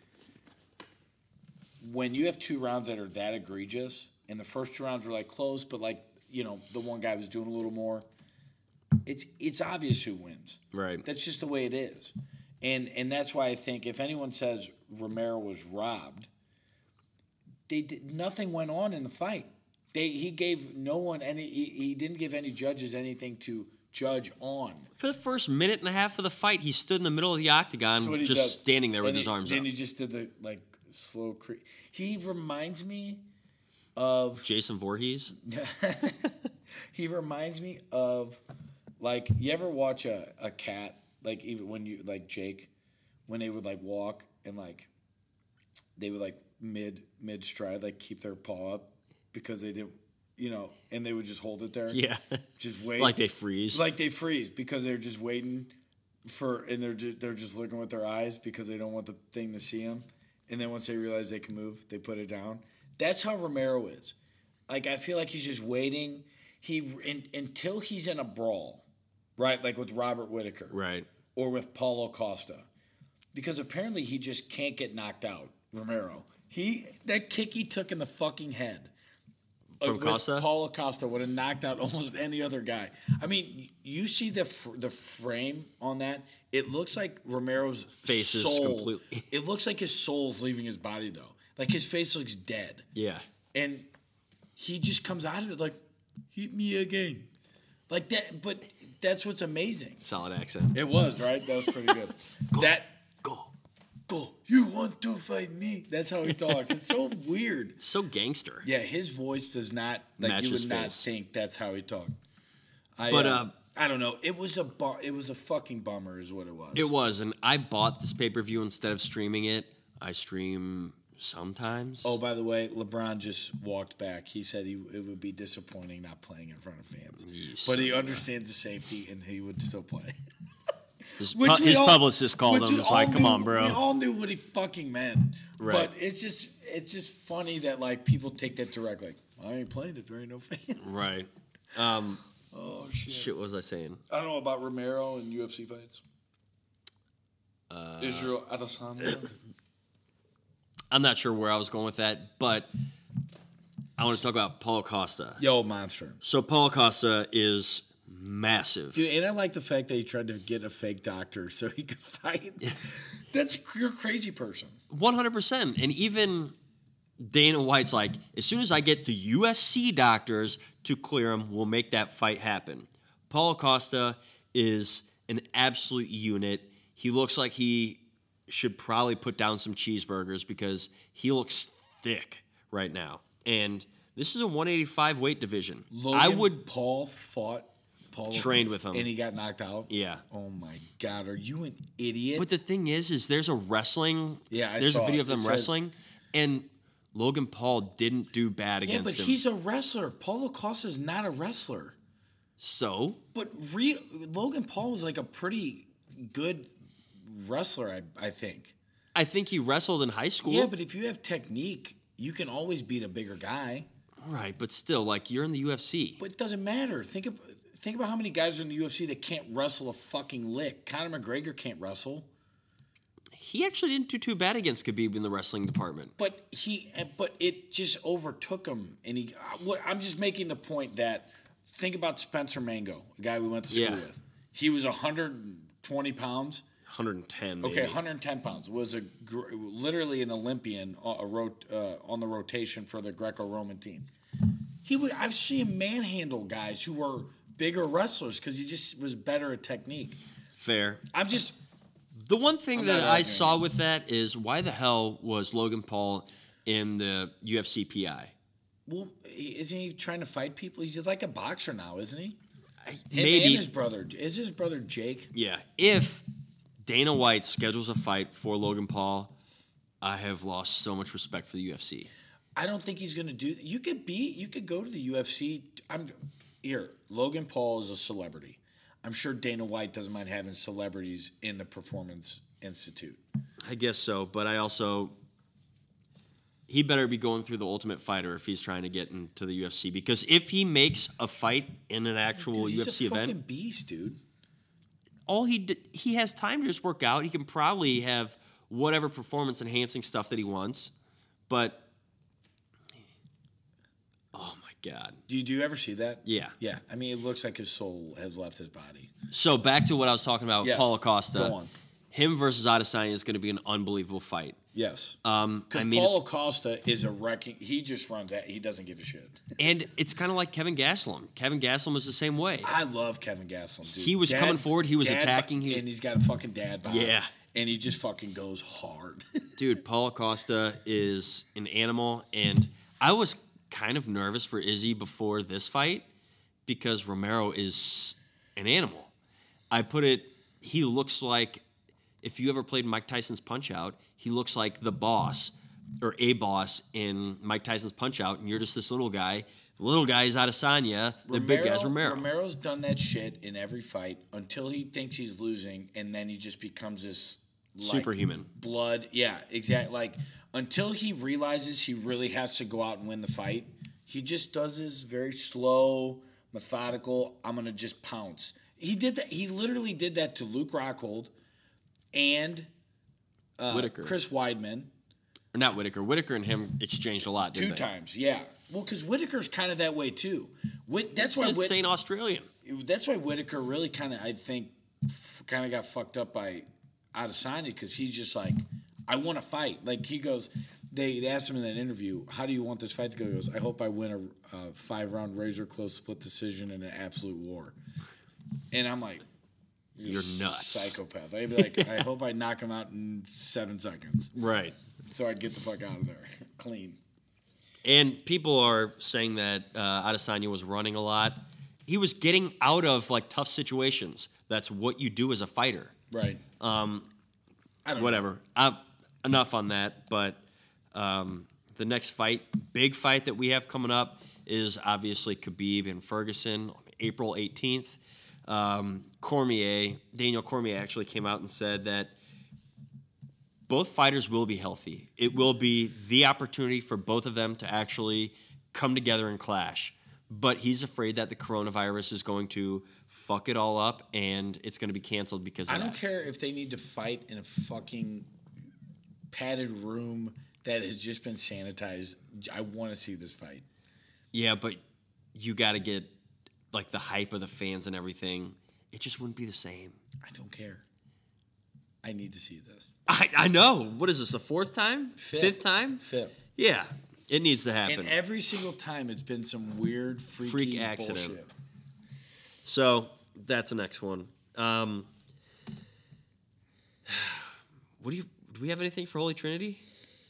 when you have 2 rounds that are that egregious, and the first 2 rounds were close, but the one guy was doing a little more, it's obvious who wins. Right. That's just the way it is. And that's why I think if anyone says Romero was robbed, nothing went on in the fight. He gave no one he didn't give any judges anything to judge on. For the first minute and a half of the fight, he stood in the middle of the octagon just standing there with his arms up. Then he just did the slow creep. He reminds me of Jason Voorhees. He reminds me of you ever watch a cat, even when you Jake, when they would walk and they would mid stride keep their paw up because they didn't, and they would just hold it there. Yeah. Just wait. They freeze. They freeze because they're just waiting and they're just looking with their eyes because they don't want the thing to see them. And then once they realize they can move, they put it down. That's how Romero is. I feel like he's just waiting. Until he's in a brawl, right? With Robert Whittaker. Right. Or with Paulo Costa. Because apparently he just can't get knocked out, Romero. That kick he took in the fucking head from Costa? Paulo Costa would have knocked out almost any other guy. I mean, you see the frame on that? It looks like Romero's face soul. Is completely. It looks like his soul's leaving his body, though. His face looks dead. Yeah. And he just comes out of it hit me again. That, but that's what's amazing. Solid accent. It was, right? That was pretty good. Go. You want to fight me? That's how he talks. It's so weird. So gangster. Yeah, his voice does not, match you would his not face. think that's how he talked. I don't know. It was a fucking bummer is what it was. It was, and I bought this pay-per-view instead of streaming it. I stream Sometimes. Oh, by the way, LeBron just walked back. He said it would be disappointing not playing in front of fans. But he understands the safety, and he would still play. His publicist called him. It's like, come on, bro. We all knew what he fucking meant. Right. But it's just funny that, like, people take that direct. Like, I ain't playing if there ain't no fans. Right. Oh, shit. Shit, what was I saying? I don't know about Romero and UFC fights. Israel Adesanya. I'm not sure where I was going with that, but I want to talk about Paulo Costa. Yo, monster. So Paulo Costa is massive. Dude, and I like the fact that he tried to get a fake doctor so he could fight. You're a crazy person. 100%. And even Dana White's like, as soon as I get the UFC doctors to clear him, we'll make that fight happen. Paulo Costa is an absolute unit. He looks like he should probably put down some cheeseburgers because he looks thick right now. And this is a 185 weight division. Paul trained with him. And he got knocked out? Yeah. Oh, my God. Are you an idiot? But the thing is there's a wrestling. Yeah, there's a video of them wrestling. And Logan Paul didn't do bad against him. Yeah, but he's a wrestler. Paulo Costa's not a wrestler. So? But Logan Paul was like a pretty good wrestler, I think. I think he wrestled in high school. Yeah, but if you have technique, you can always beat a bigger guy. Right, but still, like, you're in the UFC. But it doesn't matter. Think about how many guys are in the UFC that can't wrestle a fucking lick. Conor McGregor can't wrestle. He actually didn't do too bad against Khabib in the wrestling department. But it just overtook him. And I'm just making the point that think about Spencer Mango, a guy we went to school with. He was 120 pounds. 110. Okay, 110 pounds. Was literally an Olympian on the rotation for the Greco-Roman team. I've seen him manhandle guys who were bigger wrestlers because he just was better at technique. Fair. The one thing that I saw with that is why the hell was Logan Paul in the UFC PI? Well, isn't he trying to fight people? He's just like a boxer now, isn't he? Maybe. And his brother. Is his brother Jake? Yeah. If Dana White schedules a fight for Logan Paul, I have lost so much respect for the UFC. I don't think he's going to do that. You could go to the UFC. Logan Paul is a celebrity. I'm sure Dana White doesn't mind having celebrities in the Performance Institute. I guess so, but he better be going through the Ultimate Fighter if he's trying to get into the UFC. Because if he makes a fight in an actual UFC event, he's a fucking beast, dude. He has time to just work out. He can probably have whatever performance enhancing stuff that he wants, but oh my God. Do you ever see that? Yeah. Yeah. I mean, it looks like his soul has left his body. So back to what I was talking about, yes. Paulo Costa. Go on. Him versus Adesanya is going to be an unbelievable fight. Yes. Because Paulo Costa is a wrecking. He just runs at. He doesn't give a shit. And it's kind of like Kevin Gastelum. Kevin Gastelum was the same way. I love Kevin Gastelum, dude. He was coming forward. He was attacking. And he's got a fucking dad bod. Yeah. And he just fucking goes hard. Dude, Paulo Costa is an animal. And I was kind of nervous for Izzy before this fight because Romero is an animal. He looks like, if you ever played Mike Tyson's Punch-Out, he looks like the boss or a boss in Mike Tyson's Punch-Out, and you're just this little guy. The little guy is Adesanya. The big guy's Romero. Romero's done that shit in every fight until he thinks he's losing, and then he just becomes this superhuman. Blood. Yeah, exactly. Like, until he realizes he really has to go out and win the fight, he just does this very slow, methodical, I'm going to just pounce. He did that. He literally did that to Luke Rockhold and Whitaker. Chris Weidman. Or not Whitaker. Whitaker and him exchanged a lot, didn't they? 2 times, yeah. Well, because Whitaker's kind of that way, too. That's why Saint Australian. That's why Whitaker really kind of, I think, kind of got fucked up by Adesanya because he's just like, I want to fight. Like, he goes, they asked him in that interview, how do you want this fight to go? He goes, I hope I win a 5-round razor-close split decision in an absolute war. And I'm like, you're nuts. Psychopath. I'd be like, I hope I knock him out in 7 seconds. Right. So I get the fuck out of there. Clean. And people are saying that Adesanya was running a lot. He was getting out of, like, tough situations. That's what you do as a fighter. Right. I don't whatever. Enough on that, but The next fight, big fight that we have coming up is obviously Khabib and Ferguson, April 18th. Daniel Cormier actually came out and said that both fighters will be healthy. It will be the opportunity for both of them to actually come together and clash. But he's afraid that the coronavirus is going to fuck it all up and it's going to be canceled because of that. I don't care if they need to fight in a fucking padded room that has just been sanitized. I want to see this fight. Yeah, but you got to get like the hype of the fans and everything. It just wouldn't be the same. I don't care. I need to see this. I know. What is this, the fourth time? Fifth time? Fifth. Yeah, it needs to happen. And every single time it's been some weird freak accident. Bullshit. So that's the next one. Do we have anything for Holy Trinity?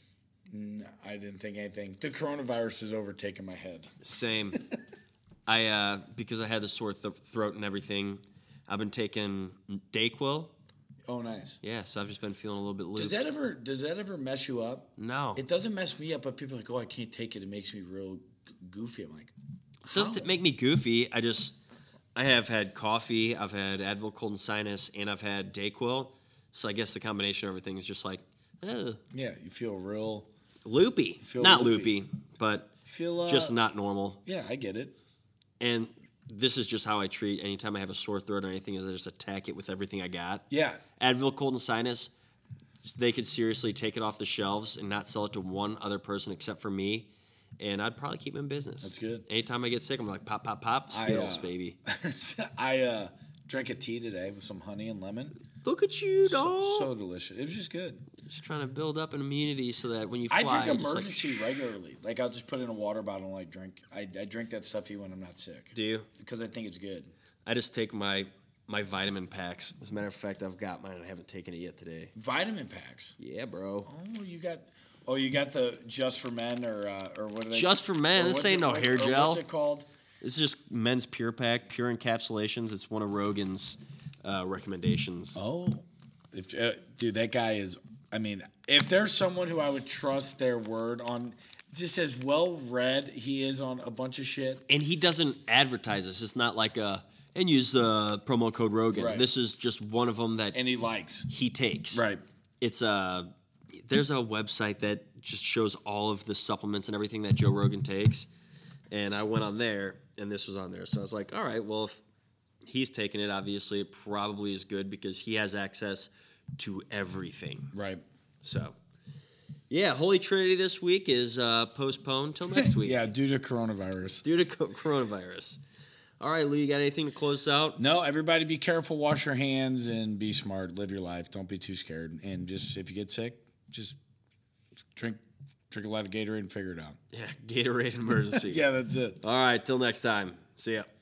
No, I didn't think anything. The coronavirus has overtaken my head. Same. Because I had the sore throat and everything, I've been taking Dayquil. Oh, nice. Yeah, so I've just been feeling a little bit looped. Does that ever mess you up? No. It doesn't mess me up, but people are like, oh, I can't take it. It makes me real goofy. I'm like, It doesn't make me goofy. I have had coffee, I've had Advil Cold and Sinus, and I've had Dayquil. So I guess the combination of everything is just like, yeah, you feel real loopy. Not loopy, but feel just not normal. Yeah, I get it. And this is just how I treat anytime I have a sore throat or anything, is I just attack it with everything I got. Yeah. Advil Cold and Sinus, they could seriously take it off the shelves and not sell it to one other person except for me, and I'd probably keep them in business. That's good. Anytime I get sick, I'm like, pop, pop, pop, Skittles, baby. I drank a tea today with some honey and lemon. Look at you, dog. So delicious. It was just good. Just trying to build up an immunity so that when you fly, I drink emergency regularly. Like, I'll just put in a water bottle and like drink. I drink that stuff even when I'm not sick. Do you? Because I think it's good. I just take my vitamin packs. As a matter of fact, I've got mine. I haven't taken it yet today. Vitamin packs. Yeah, bro. Oh, you got the Just for Men or what are they? Just for Men. This ain't no hair gel. What's it called? This is just Men's Pure Pack, Pure Encapsulations. It's one of Rogan's recommendations. Oh, dude, that guy is. I mean, if there's someone who I would trust their word on, just as well read he is on a bunch of shit. And he doesn't advertise this. It's not like and use the promo code Rogan. Right. This is just one of them that And he likes. he takes. Right. It's there's a website that just shows all of the supplements and everything that Joe Rogan takes. And I went on there, and this was on there. So I was like, all right, well, if he's taking it, obviously it probably is good because he has access to everything. Right. So, yeah, Holy Trinity this week is postponed till next week. Yeah, due to coronavirus. Coronavirus. All right, Lou, you got anything to close us out? No, everybody be careful, wash your hands, and be smart. Live your life. Don't be too scared. And just, if you get sick, just drink a lot of Gatorade and figure it out. Yeah, Gatorade emergency. Yeah, that's it. All right, till next time. See ya.